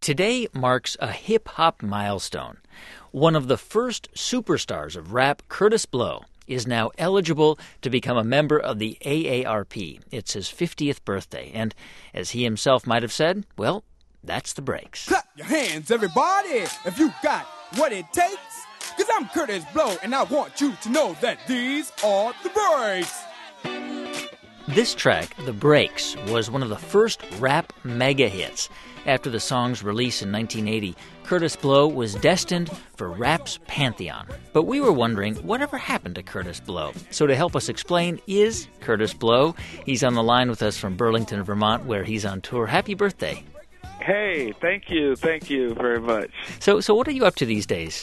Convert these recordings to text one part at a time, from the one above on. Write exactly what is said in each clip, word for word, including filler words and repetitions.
Today marks a hip-hop milestone. One of the first superstars of rap, Kurtis Blow, is now eligible to become a member of the A A R P. It's his fiftieth birthday, and as he himself might have said, well, that's the breaks. Clap your hands, everybody, if you got what it takes. Because I'm Kurtis Blow, and I want you to know that these are the breaks. This track, The Breaks, was one of the first rap mega hits. After the song's release in nineteen eighty, Kurtis Blow was destined for rap's pantheon. But we were wondering, whatever happened to Kurtis Blow? So to help us explain is Kurtis Blow. He's on the line with us from Burlington, Vermont, where he's on tour. Happy birthday. Hey, thank you. Thank you very much. So so what are you up to these days?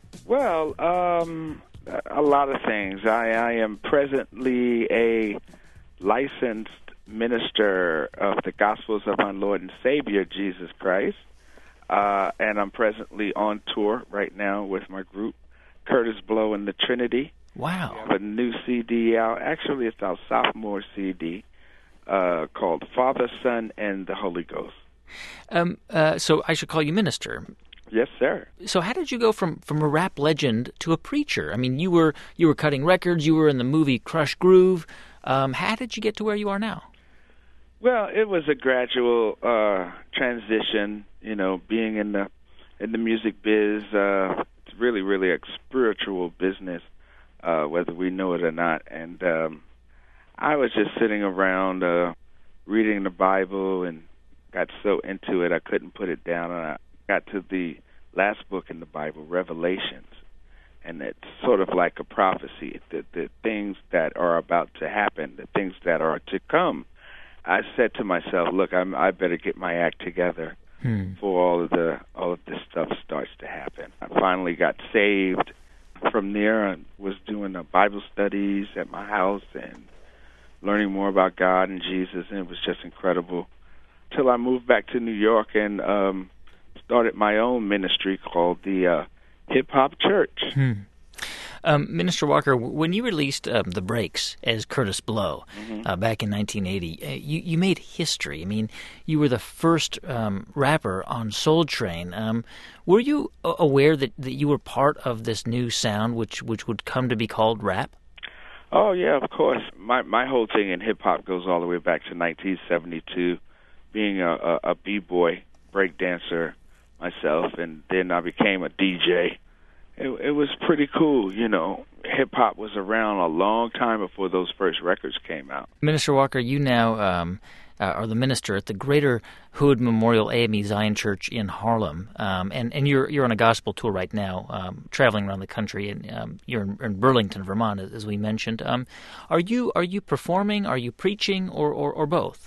Well, um, a lot of things. I, I am presently a licensed minister of the Gospels of our Lord and Savior, Jesus Christ. Uh, and I'm presently on tour right now with my group, Kurtis Blow and the Trinity. Wow. We have a new C D out. Actually, it's our sophomore C D uh, called Father, Son, and the Holy Ghost. Um, uh, so I should call you minister. Yes, sir. So how did you go from, from a rap legend to a preacher? I mean, you were you were cutting records, you were in the movie Crush Groove. Um, how did you get to where you are now? Well, it was a gradual uh, transition. You know, being in the in the music biz, uh, it's really, really a spiritual business, uh, whether we know it or not. And um, I was just sitting around uh, reading the Bible and got so into it I couldn't put it down. And I got to the last book in the Bible, Revelations, and it's sort of like a prophecy. The, the things that are about to happen, the things that are to come. I said to myself, look, I'm, I better get my act together hmm. before all of the all of this stuff starts to happen. I finally got saved. From there, I was doing uh, Bible studies at my house and learning more about God and Jesus, and it was just incredible. Till I moved back to New York and um, started my own ministry called the uh, Hip Hop Church. Hmm. Um, Minister Walker, when you released um, The Breaks as Kurtis Blow mm-hmm. uh, back in nineteen eighty, uh, you, you made history. I mean, you were the first um, rapper on Soul Train. Um, were you aware that, that you were part of this new sound, which which would come to be called rap? Oh, yeah, of course. My my whole thing in hip-hop goes all the way back to nineteen seventy-two, being a, a, a b-boy, breakdancer myself, and then I became a D J. It, it was pretty cool, you know. Hip-hop was around a long time before those first records came out. Minister Walker, you now um, uh, are the minister at the Greater Hood Memorial A M E Zion Church in Harlem, um, and, and you're you're on a gospel tour right now, um, traveling around the country, and um, you're in, in Burlington, Vermont, as we mentioned. Um, are you are you performing, are you preaching, or, or, or both?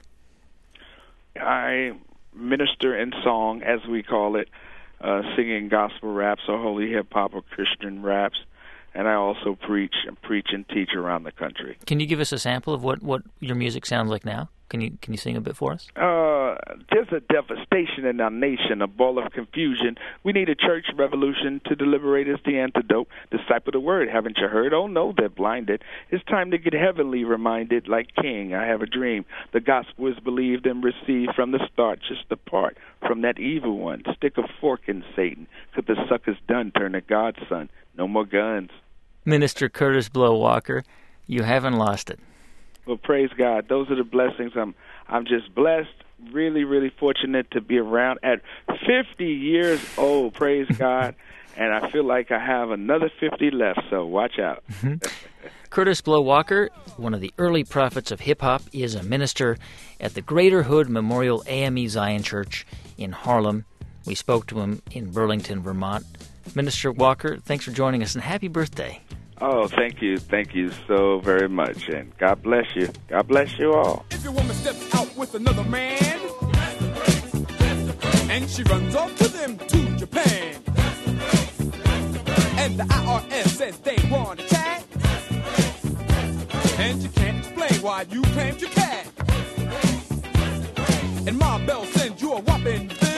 I minister in song, as we call it. Uh, singing gospel raps or holy hip-hop or Christian raps, and I also preach and preach and teach around the country. Can you give us a sample of what, what your music sounds like now? Can you can you sing a bit for us? Uh, there's a devastation in our nation, a ball of confusion. We need a church revolution to deliberate as the antidote. Disciple the word, haven't you heard? Oh no, they're blinded. It's time to get heavenly reminded, like King, I have a dream. The gospel is believed and received from the start. Just depart from that evil one. Stick a fork in Satan, 'cause the sucker's done. Turn to God's son. No more guns. Minister Kurtis Blow Walker, you haven't lost it. Well, praise God. Those are the blessings. I'm I'm just blessed, really, really fortunate to be around at fifty years old, praise God, and I feel like I have another fifty left, so watch out. Kurtis Blow Walker, one of the early prophets of hip-hop, is a minister at the Greater Hood Memorial A M E Zion Church in Harlem. We spoke to him in Burlington, Vermont. Minister Walker, thanks for joining us, and happy birthday. Oh, thank you. Thank you so very much. And God bless you. God bless you all. If your woman steps out with another man and she runs off with him to Japan and the I R S says they want to chat and you can't explain why you claimed your cat and Ma Bell sends you a whopping bill.